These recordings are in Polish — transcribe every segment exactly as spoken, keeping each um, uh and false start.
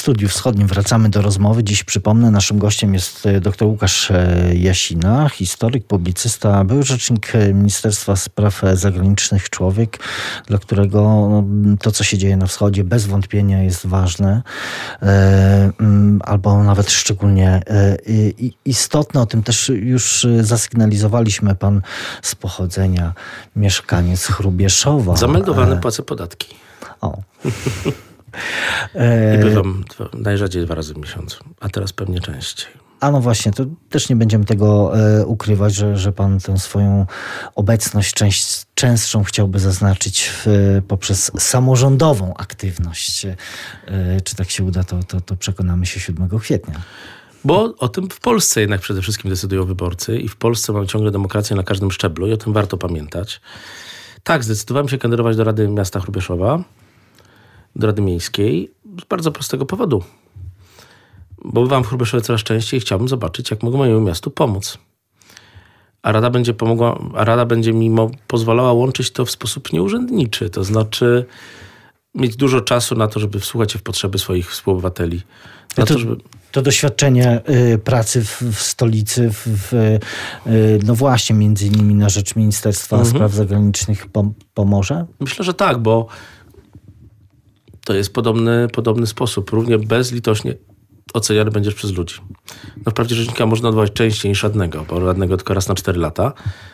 Studiu Wschodnim wracamy do rozmowy. Dziś przypomnę, naszym gościem jest dr Łukasz Jasina, historyk, publicysta, były rzecznik Ministerstwa Spraw Zagranicznych, człowiek, dla którego no, to, co się dzieje na wschodzie, bez wątpienia jest ważne, e, albo nawet szczególnie e, istotne. O tym też już zasygnalizowaliśmy. Pan z pochodzenia, mieszkaniec Hrubieszowa. Zameldowany, płacę podatki. O. I bywam dwa, najrzadziej dwa razy w miesiącu, a teraz pewnie częściej. A no właśnie, to też nie będziemy tego e, ukrywać, że, że pan tę swoją obecność część, częstszą chciałby zaznaczyć w, poprzez samorządową aktywność. E, czy tak się uda, to, to, to przekonamy się siódmego kwietnia. Bo o tym w Polsce jednak przede wszystkim decydują wyborcy i w Polsce mamy ciągle demokrację na każdym szczeblu i o tym warto pamiętać. Tak, zdecydowałem się kandydować do Rady Miasta Hrubieszowa, do Rady Miejskiej z bardzo prostego powodu. Bo bywam w Hrubieszowie coraz częściej i chciałbym zobaczyć, jak mogę mojemu miastu pomóc. A Rada będzie pomogła, a Rada będzie mi mo- pozwalała łączyć to w sposób nieurzędniczy. To znaczy mieć dużo czasu na to, żeby wsłuchać się w potrzeby swoich współobywateli. Na to, to, żeby... to doświadczenie y, pracy w, w stolicy, w, w, y, no właśnie między innymi na rzecz Ministerstwa mhm. Spraw Zagranicznych pom- pomoże? Myślę, że tak, bo to jest podobny, podobny sposób. Równie bezlitośnie oceniany będziesz przez ludzi. No wprawdzie rzecznika można odwołać częściej niż radnego, bo radnego tylko raz na cztery lata.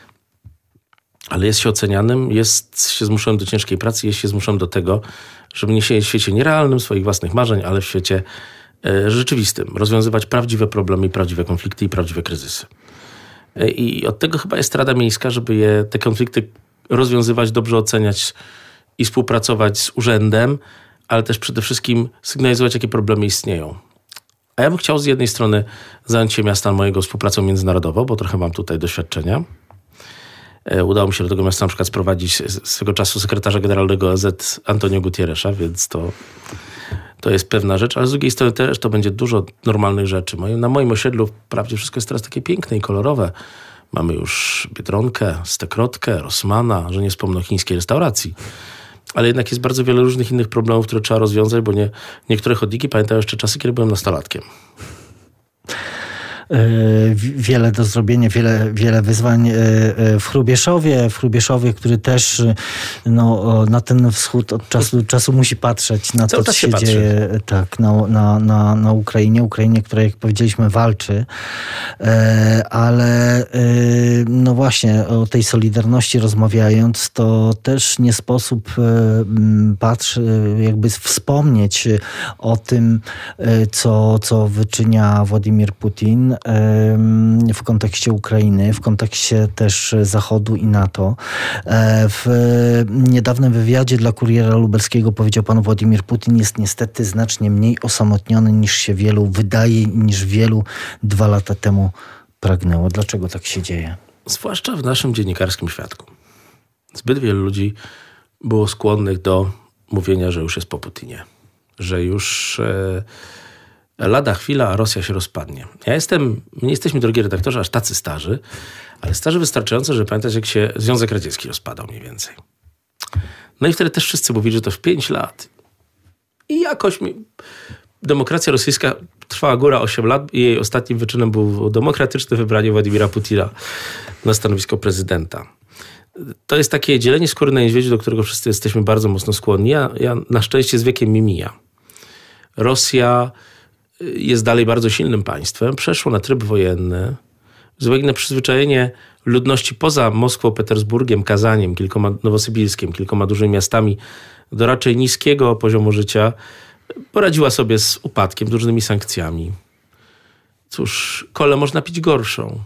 Ale jest się ocenianym, jest się zmuszonym do ciężkiej pracy, jest się zmuszonym do tego, żeby nie siedzieć w świecie nierealnym, swoich własnych marzeń, ale w świecie e, rzeczywistym. Rozwiązywać prawdziwe problemy, prawdziwe konflikty i prawdziwe kryzysy. E, I od tego chyba jest Rada Miejska, żeby je, te konflikty rozwiązywać, dobrze oceniać i współpracować z urzędem, ale też przede wszystkim sygnalizować, jakie problemy istnieją. A ja bym chciał z jednej strony zająć się miasta mojego współpracą międzynarodową, bo trochę mam tutaj doświadczenia. Udało mi się do tego miasta na przykład sprowadzić swego czasu sekretarza generalnego O Z Antonio Gutierreza, więc to, to jest pewna rzecz, ale z drugiej strony też to będzie dużo normalnych rzeczy. Na moim osiedlu wprawdzie wszystko jest teraz takie piękne i kolorowe. Mamy już Biedronkę, Stekrotkę, Rossmana, że nie wspomnę o chińskiej restauracji. Ale jednak jest bardzo wiele różnych innych problemów, które trzeba rozwiązać, bo nie, niektóre chodniki pamiętają jeszcze czasy, kiedy byłem nastolatkiem. Wiele do zrobienia, wiele, wiele wyzwań w Hrubieszowie, w Hrubieszowie, który też no, na ten wschód od czasu do czasu musi patrzeć na Cały to, co się patrzy. dzieje tak, na, na, na, na Ukrainie. Ukrainie, która, jak powiedzieliśmy, walczy. Ale no właśnie, o tej solidarności rozmawiając, to też nie sposób patrz, jakby wspomnieć o tym, co, co wyczynia Władimir Putin w kontekście Ukrainy, w kontekście też Zachodu i NATO. W niedawnym wywiadzie dla Kuriera Lubelskiego powiedział pan: Władimir Putin jest niestety znacznie mniej osamotniony niż się wielu wydaje, niż wielu dwa lata temu pragnęło. Dlaczego tak się dzieje? Zwłaszcza w naszym dziennikarskim świadku. Zbyt wielu ludzi było skłonnych do mówienia, że już jest po Putinie. Że już e, lada chwila, a Rosja się rozpadnie. Ja jestem, my nie jesteśmy, drogi redaktorze, aż tacy starzy, ale starzy wystarczająco, żeby pamiętać, jak się Związek Radziecki rozpadał mniej więcej. No i wtedy też wszyscy mówili, że to w pięć lat. I jakoś mi... demokracja rosyjska trwała góra osiem lat i jej ostatnim wyczynem było demokratyczne wybranie Władimira Putina na stanowisko prezydenta. To jest takie dzielenie skóry na niedźwiedziu, do którego wszyscy jesteśmy bardzo mocno skłonni. Ja, ja na szczęście z wiekiem mi mija. Rosja jest dalej bardzo silnym państwem. Przeszło na tryb wojenny. Z uwagi na przyzwyczajenie ludności poza Moskwą, Petersburgiem, Kazaniem, kilkoma, Nowosybirskiem, kilkoma dużymi miastami do raczej niskiego poziomu życia, poradziła sobie z upadkiem, z różnymi sankcjami. Cóż, kolę można pić gorszą.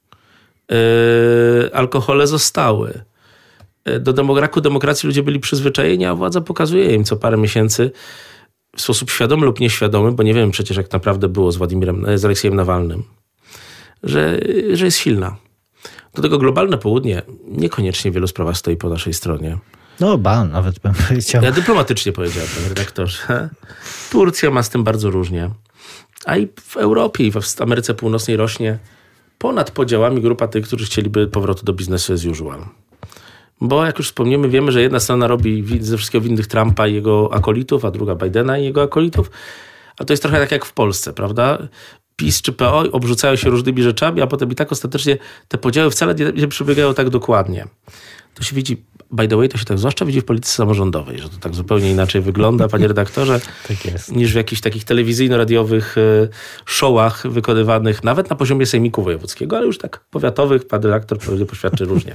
Yy, alkohole zostały. Yy, do braku demokracji ludzie byli przyzwyczajeni, a władza pokazuje im co parę miesięcy w sposób świadomy lub nieświadomy, bo nie wiem przecież jak naprawdę było z Władimirem, z Aleksiejem Nawalnym, że, że jest silna. Do tego globalne południe niekoniecznie w wielu sprawach stoi po naszej stronie. No ba, nawet bym powiedział. Ja dyplomatycznie powiedziałem, panie redaktorze. Turcja ma z tym bardzo różnie. A i w Europie i w Ameryce Północnej rośnie ponad podziałami grupa tych, którzy chcieliby powrotu do biznesu as usual. Bo jak już wspomniemy, wiemy, że jedna strona robi ze wszystkiego winnych Trumpa i jego akolitów, a druga Bidena i jego akolitów, Ale to jest trochę tak jak w Polsce, prawda? PiS czy P O obrzucają się różnymi rzeczami, a potem i tak ostatecznie te podziały wcale nie, nie przebiegają tak dokładnie. To się widzi, by the way, to się tak zwłaszcza widzi w polityce samorządowej, że to tak zupełnie inaczej wygląda, panie redaktorze, tak jest. Niż w jakichś takich telewizyjno-radiowych y, showach wykonywanych nawet na poziomie sejmiku wojewódzkiego, ale już tak powiatowych, pan redaktor pewnie poświadczy różnie.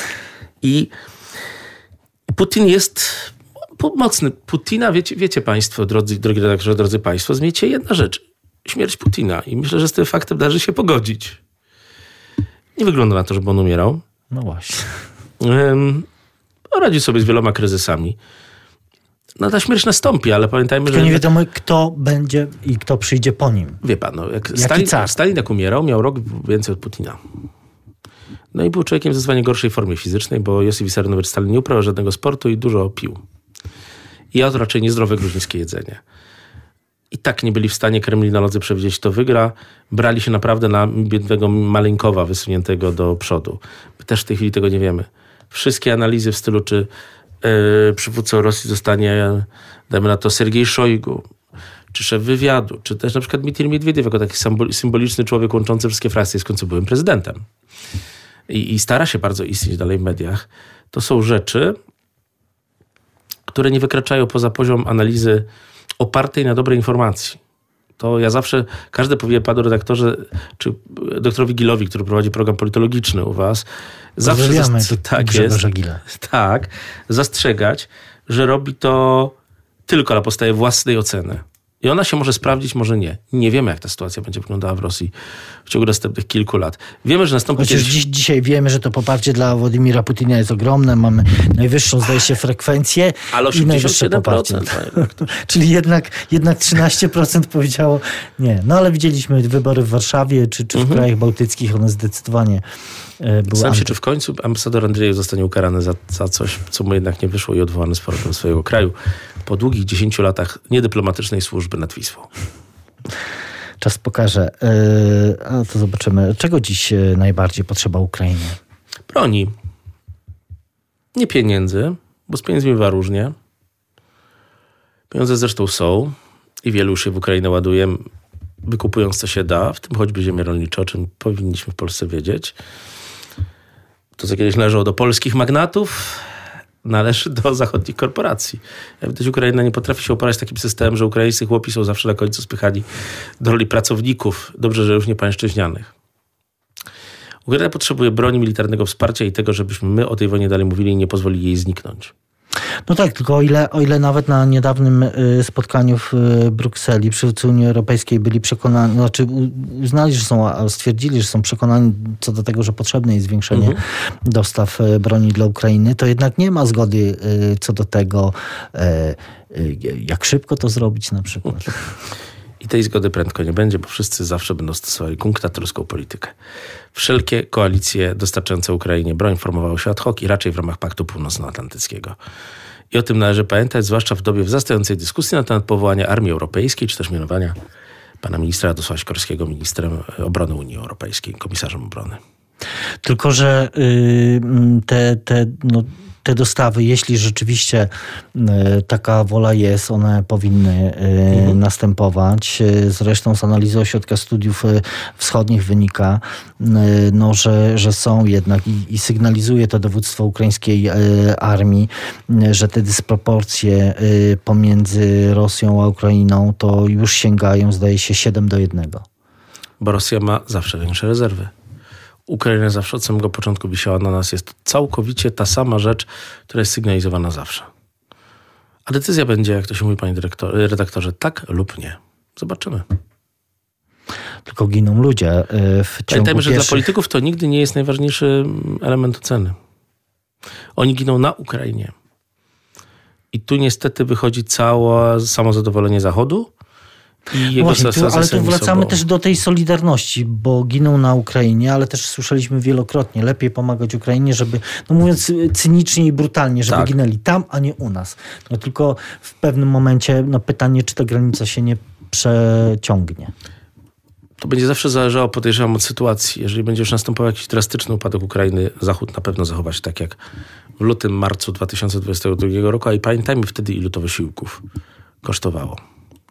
I Putin jest mocny. Putina, wiecie, wiecie państwo, drodzy, drogi redaktorze, drodzy państwo, zmiecie jedna rzecz. Śmierć Putina. I myślę, że z tym faktem należy się pogodzić. Nie wygląda na to, żeby on umierał. No właśnie. Um, radzi sobie z wieloma kryzysami. No ta śmierć nastąpi, ale pamiętajmy, Tylko że... nie wiadomo, kto będzie i kto przyjdzie po nim. Wie pan, no, jak Stalin, Stalin jak umierał, miał rok więcej od Putina. No i był człowiekiem w zdecydowanie gorszej formie fizycznej, bo Józef Wissarionowicz Stalin nie uprawiał żadnego sportu i dużo pił. I jadł raczej niezdrowe gruzińskie jedzenie. I tak nie byli w stanie kremlinolodzy przewidzieć, kto wygra. Brali się naprawdę na biednego Maleńkowa wysuniętego do przodu. My też w tej chwili tego nie wiemy. Wszystkie analizy w stylu, czy yy, przywódcą Rosji zostanie, dajmy na to, Sergiej Szojgu, czy szef wywiadu, czy też na przykład Dmitrij Miedwiediew, jako taki symboliczny człowiek łączący wszystkie frakcje, jest w końcu byłym prezydentem. I, I stara się bardzo istnieć dalej w mediach. To są rzeczy, które nie wykraczają poza poziom analizy opartej na dobrej informacji. To ja zawsze, każdy powinien panu redaktorze, czy doktorowi Gilowi, który prowadzi program politologiczny u was, zawsze zast- tak, jest, tak, zastrzegać, że robi to tylko na podstawie własnej oceny. I ona się może sprawdzić, może nie. Nie wiemy, jak ta sytuacja będzie wyglądała w Rosji w ciągu następnych kilku lat. Wiemy, że nastąpi Chociaż kiedyś... dziś, dzisiaj wiemy, że to poparcie dla Władimira Putina jest ogromne. Mamy najwyższą, zdaje się, frekwencję ale i najwyższe poparcie. Czyli jednak, jednak trzynaście procent powiedziało nie. No ale widzieliśmy wybory w Warszawie czy, czy w mhm. krajach bałtyckich. One zdecydowanie były... Zastanawiam się, czy w końcu ambasador Andrzejew zostanie ukarany za, za coś, co mu jednak nie wyszło i odwołany z powrotem swojego kraju po długich dziesięciu latach niedyplomatycznej służby nad Wisłą. Czas pokaże. Yy, a to zobaczymy. Czego dziś najbardziej potrzeba Ukrainie? Broni. Nie pieniędzy, bo z pieniędzmi bywa różnie. Pieniądze zresztą są i wielu już się w Ukrainę ładuje, wykupując co się da, w tym choćby ziemię rolnicze, o czym powinniśmy w Polsce wiedzieć. To, co kiedyś należało do polskich magnatów, należy do zachodnich korporacji. Jak widać, Ukraina nie potrafi się oparać takim systemem, że ukraińscy chłopi są zawsze na końcu spychani do roli pracowników. Dobrze, że już nie pańszczyźnianych. Ukraina potrzebuje broni, militarnego wsparcia i tego, żebyśmy my o tej wojnie dalej mówili i nie pozwolili jej zniknąć. No tak, tylko o ile, o ile nawet na niedawnym spotkaniu w Brukseli przywódcy Unii Europejskiej byli przekonani, znaczy uznali, że są, stwierdzili, że są przekonani co do tego, że potrzebne jest zwiększenie mhm. dostaw broni dla Ukrainy, to jednak nie ma zgody co do tego, jak szybko to zrobić na przykład. I tej zgody prędko nie będzie, bo wszyscy zawsze będą stosowali kunktatorską politykę. Wszelkie koalicje dostarczające Ukrainie broń formowały się ad hoc i raczej w ramach Paktu Północnoatlantyckiego. I o tym należy pamiętać, zwłaszcza w dobie wzrastającej dyskusji na temat powołania Armii Europejskiej, czy też mianowania pana ministra Radosława Sikorskiego ministrem obrony Unii Europejskiej, komisarzem obrony. Tylko że te, te no, te dostawy, jeśli rzeczywiście taka wola jest, one powinny mhm. następować. Zresztą z analizy Ośrodka Studiów Wschodnich wynika, no, że, że są jednak i, i sygnalizuje to dowództwo ukraińskiej armii, że te dysproporcje pomiędzy Rosją a Ukrainą to już sięgają, zdaje się, siedem do jednego. Bo Rosja ma zawsze większe rezerwy. Ukraina zawsze od samego początku wisiała na nas. Jest to całkowicie ta sama rzecz, która jest sygnalizowana zawsze. A decyzja będzie, jak to się mówi, panie dyrektor, redaktorze, tak lub nie. Zobaczymy. Tylko giną ludzie w ciągu Pamiętajmy, że pierwszych... dla polityków to nigdy nie jest najważniejszy element oceny. Oni giną na Ukrainie. I tu niestety wychodzi całe samozadowolenie Zachodu. I jego Właśnie, tu, ale tu wracamy sobą. też do tej solidarności, bo giną na Ukrainie, ale też słyszeliśmy wielokrotnie, lepiej pomagać Ukrainie, żeby, no mówiąc cynicznie i brutalnie, żeby tak. ginęli tam, a nie u nas. No tylko w pewnym momencie no pytanie, czy ta granica się nie przeciągnie. To będzie zawsze zależało, podejrzewam, od sytuacji. Jeżeli będzie już następował jakiś drastyczny upadek Ukrainy, Zachód na pewno zachowa się tak jak w lutym, marcu dwa tysiące dwudziestego drugiego roku, a i pamiętajmy wtedy, ilu to wysiłków kosztowało.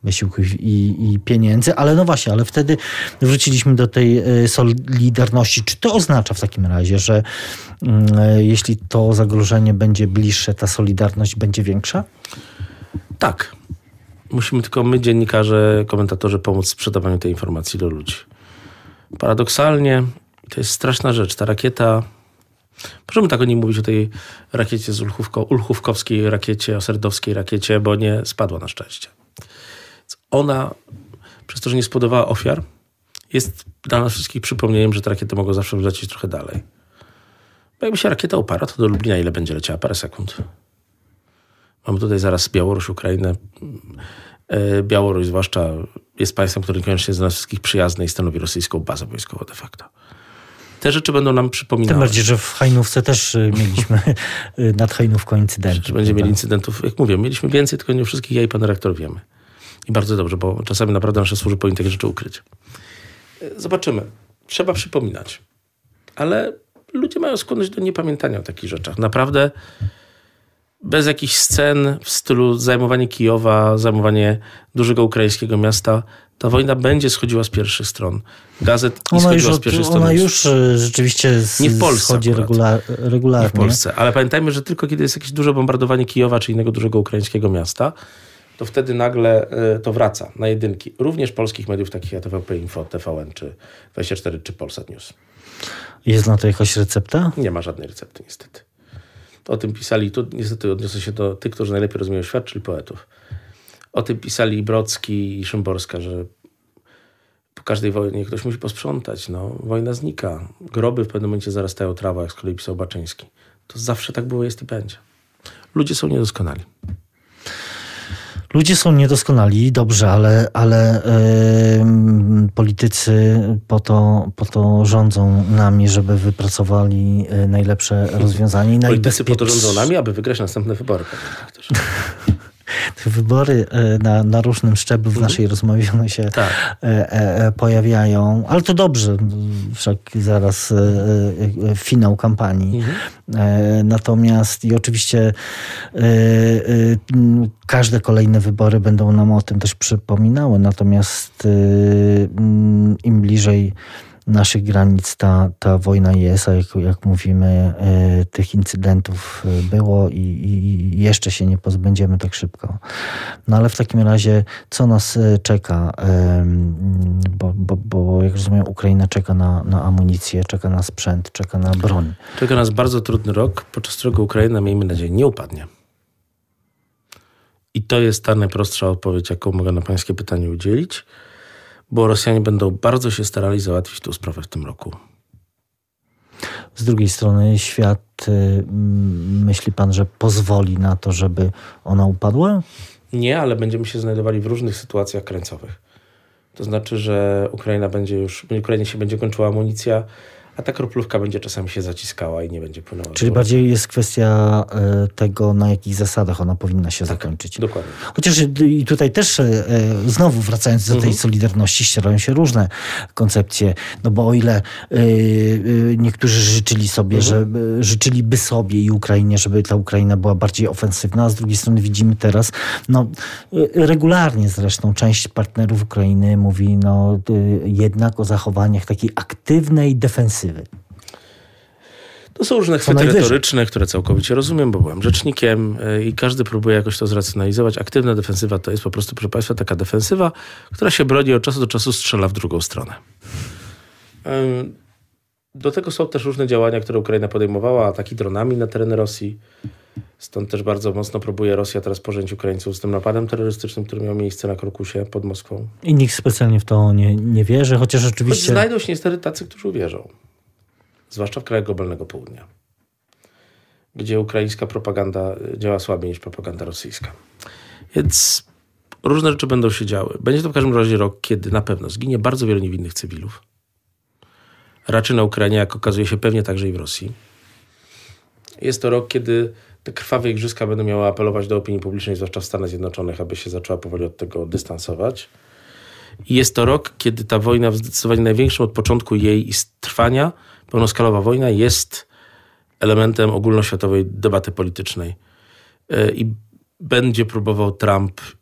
wysiłku i, i pieniędzy, ale no właśnie, ale wtedy wróciliśmy do tej solidarności. Czy to oznacza w takim razie, że y, jeśli to zagrożenie będzie bliższe, ta solidarność będzie większa? Tak. Musimy tylko my, dziennikarze, komentatorzy, pomóc w sprzedawaniu tej informacji do ludzi. Paradoksalnie, to jest straszna rzecz, ta rakieta, możemy tak o niej mówić, o tej rakiecie z Ulchówko, ulchówkowskiej rakiecie, o serdowskiej rakiecie, bo nie spadła na szczęście. Ona, przez to, że nie spodobała ofiar, jest dla nas wszystkich przypomnieniem, że te rakiety mogą zawsze wlecieć trochę dalej. Bo jakby się rakieta oparła, to do Lublina ile będzie leciała? Parę sekund. Mamy tutaj zaraz Białoruś, Ukrainę. Białoruś zwłaszcza jest państwem, które niekoniecznie jest dla nas wszystkich przyjazne i stanowi rosyjską bazę wojskową de facto. Te rzeczy będą nam przypominały. Tym bardziej, że w Hajnówce też mieliśmy nad Hajnówką incydenty. Czy będziemy mieli incydentów? Jak mówię, mieliśmy więcej, tylko nie wszystkich ja i pan redaktor wiemy. I bardzo dobrze, bo czasami naprawdę nasze służby powinny takie rzeczy ukryć. Zobaczymy. Trzeba przypominać. Ale ludzie mają skłonność do niepamiętania o takich rzeczach. Naprawdę bez jakichś scen w stylu zajmowanie Kijowa, zajmowanie dużego ukraińskiego miasta, ta wojna będzie schodziła z pierwszych stron gazet i ona schodziła już, z pierwszych stron. Ona już rzeczywiście z, nie w Polsce schodzi regular, regularnie. Nie w Polsce, ale pamiętajmy, że tylko kiedy jest jakieś duże bombardowanie Kijowa czy innego dużego ukraińskiego miasta, to wtedy nagle y, to wraca na jedynki. Również polskich mediów takich jak T V P Info, T V N, czy dwadzieścia cztery, czy Polsat News. Jest na to jakaś recepta? Nie ma żadnej recepty niestety. O tym pisali, tu niestety odniosę się do tych, którzy najlepiej rozumieją świat, czyli poetów. O tym pisali i Brocki i Szymborska, że po każdej wojnie ktoś musi posprzątać. No, wojna znika. Groby w pewnym momencie zarastają trawą, jak z kolei pisał Baczyński. To zawsze tak było, jest i będzie. Ludzie są niedoskonali. Ludzie są niedoskonali, dobrze, ale, ale yy, politycy po to, po to rządzą nami, żeby wypracowali najlepsze rozwiązanie. Politycy po to rządzą nami, aby wygrać następne wybory. Te wybory na, na różnym szczeblu w mhm. naszej rozmowie one się tak. e, e, pojawiają, ale to dobrze, wszak zaraz e, finał kampanii. Mhm. E, natomiast i oczywiście e, e, każde kolejne wybory będą nam o tym też przypominały, natomiast e, im bliżej naszych granic ta, ta wojna jest, a jak, jak mówimy, y, tych incydentów było i, i jeszcze się nie pozbędziemy tak szybko. No ale w takim razie, co nas czeka? Y, bo, bo, bo jak rozumiem, Ukraina czeka na, na amunicję, czeka na sprzęt, czeka na broń. Czeka nas bardzo trudny rok, podczas którego Ukraina, miejmy nadzieję, nie upadnie. I to jest ta najprostsza odpowiedź, jaką mogę na pańskie pytanie udzielić. Bo Rosjanie będą bardzo się starali załatwić tę sprawę w tym roku. Z drugiej strony świat, y, myśli pan, że pozwoli na to, żeby ona upadła? Nie, ale będziemy się znajdowali w różnych sytuacjach krańcowych. To znaczy, że Ukraina będzie już, Ukrainie się będzie kończyła amunicja, a ta kroplówka będzie czasami się zaciskała i nie będzie płynęła. Czyli bardziej jest kwestia y, tego, na jakich zasadach ona powinna się tak, zakończyć. Dokładnie. Chociaż i tutaj też y, znowu wracając do tej mhm. solidarności ścierają się różne koncepcje. No bo o ile y, y, niektórzy życzyli sobie, mhm. że y, życzyliby sobie i Ukrainie, żeby ta Ukraina była bardziej ofensywna, a z drugiej strony widzimy teraz, no y, regularnie zresztą część partnerów Ukrainy mówi no y, jednak o zachowaniach takiej aktywnej defensywy. To są różne chwyty retoryczne, które całkowicie rozumiem, bo byłem rzecznikiem i każdy próbuje jakoś to zracjonalizować. Aktywna defensywa to jest po prostu, proszę państwa, taka defensywa, która się broni, od czasu do czasu strzela w drugą stronę. Do tego są też różne działania, które Ukraina podejmowała, ataki dronami na tereny Rosji. Stąd też bardzo mocno próbuje Rosja teraz pożenić Ukraińców z tym napadem terrorystycznym, który miał miejsce na Krokusie pod Moskwą. I nikt specjalnie w to nie, nie wierzy, chociaż oczywiście... Choć znajdą się niestety tacy, którzy uwierzą. Zwłaszcza w krajach globalnego południa, gdzie ukraińska propaganda działa słabiej niż propaganda rosyjska. Więc różne rzeczy będą się działy. Będzie to w każdym razie rok, kiedy na pewno zginie bardzo wielu niewinnych cywilów. Raczej na Ukrainie, jak okazuje się, pewnie także i w Rosji. Jest to rok, kiedy te krwawe igrzyska będą miały apelować do opinii publicznej, zwłaszcza w Stanach Zjednoczonych, aby się zaczęła powoli od tego dystansować. I jest to rok, kiedy ta wojna, w zdecydowanie największym od początku jej trwania, pełnoskalowa wojna jest elementem ogólnoświatowej debaty politycznej. I będzie próbował Trump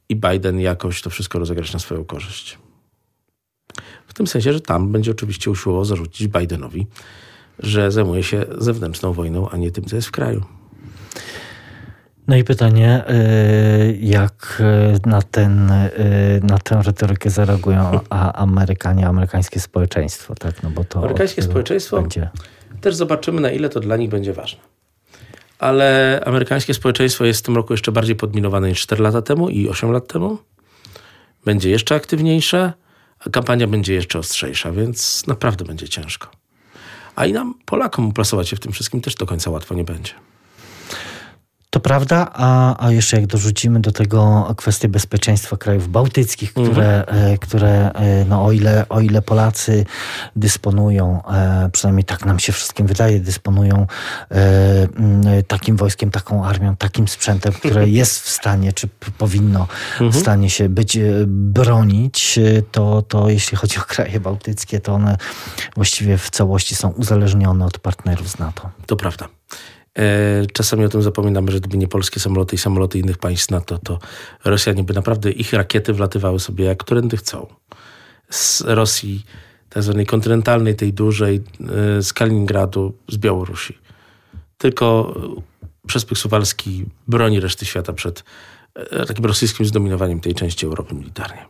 i Biden jakoś to wszystko rozegrać na swoją korzyść. W tym sensie, że tam będzie oczywiście usiłował zarzucić Bidenowi, że zajmuje się zewnętrzną wojną, a nie tym, co jest w kraju. No i pytanie, jak na, ten, na tę retorykę zareagują Amerykanie, amerykańskie społeczeństwo, tak? No bo to amerykańskie społeczeństwo będzie... też zobaczymy, na ile to dla nich będzie ważne. Ale amerykańskie społeczeństwo jest w tym roku jeszcze bardziej podminowane niż cztery lata temu i osiem lat temu. Będzie jeszcze aktywniejsze, a kampania będzie jeszcze ostrzejsza, więc naprawdę będzie ciężko. A i nam, Polakom, uplasować się w tym wszystkim też do końca łatwo nie będzie. To prawda, a, a jeszcze jak dorzucimy do tego kwestię bezpieczeństwa krajów bałtyckich, które, mhm. które no, o, ile, o ile Polacy dysponują, przynajmniej tak nam się wszystkim wydaje, dysponują takim wojskiem, taką armią, takim sprzętem, które jest w stanie, czy powinno mhm. w stanie się być, bronić, to, to jeśli chodzi o kraje bałtyckie, to one właściwie w całości są uzależnione od partnerów z NATO. To prawda. Czasami o tym zapominamy, że gdyby nie polskie samoloty i samoloty innych państw NATO, to Rosjanie by naprawdę, ich rakiety wlatywały sobie jak którędy chcą. Z Rosji, tak zwanej kontynentalnej, tej dużej, z Kaliningradu, z Białorusi. Tylko Przespych Suwalski broni reszty świata przed takim rosyjskim zdominowaniem tej części Europy militarnie.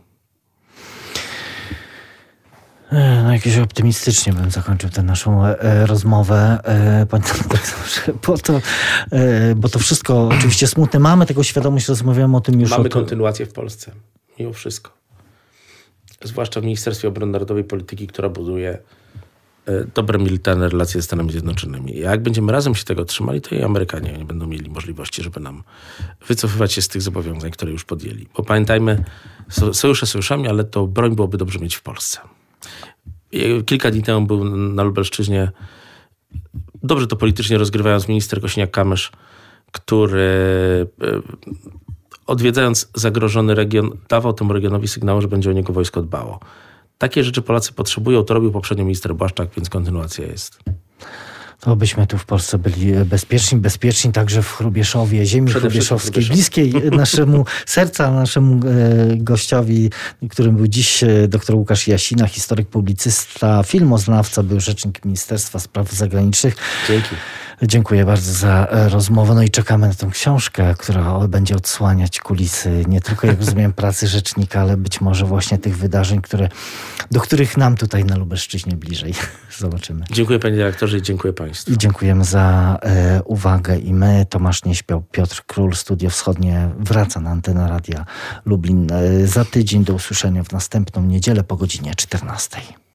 No jakieś optymistycznie bym zakończył tę naszą e, rozmowę, e, panie doktorze, bo to, e, bo to wszystko oczywiście smutne. Mamy tego świadomość, rozmawiamy o tym już. Mamy od... kontynuację w Polsce, mimo wszystko. Zwłaszcza w Ministerstwie Obrony Narodowej Polityki, która buduje e, dobre militarne relacje ze Stanami Zjednoczonymi. Jak będziemy razem się tego trzymali, to i Amerykanie nie będą mieli możliwości, żeby nam wycofywać się z tych zobowiązań, które już podjęli. Bo pamiętajmy, sojusze sojuszami, ale to broń byłoby dobrze mieć w Polsce. Kilka dni temu był na Lubelszczyźnie, dobrze to politycznie rozgrywając, minister Kosiniak-Kamysz, który odwiedzając zagrożony region, dawał temu regionowi sygnał, że będzie o niego wojsko dbało. Takie rzeczy Polacy potrzebują, to robił poprzednio minister Błaszczak, więc kontynuacja jest. To byśmy tu w Polsce byli bezpieczni, bezpieczni także w Hrubieszowie, ziemi hrubieszowskiej, bliskiej naszemu serca, naszemu gościowi, którym był dziś dr Łukasz Jasina, historyk, publicysta, filmoznawca, był rzecznik Ministerstwa Spraw Zagranicznych. Dzięki. Dziękuję bardzo za rozmowę. No i czekamy na tę książkę, która będzie odsłaniać kulisy nie tylko, jak rozumiem, pracy rzecznika, ale być może właśnie tych wydarzeń, które, do których nam tutaj na Lubelszczyźnie bliżej. Zobaczymy. Dziękuję panie dyrektorze i dziękuję państwu. I dziękujemy za e, uwagę i my. Tomasz Nieśpiał, Piotr Król, Studio Wschodnie wraca na antenę Radia Lublin e, za tydzień. Do usłyszenia w następną niedzielę po godzinie czternastej.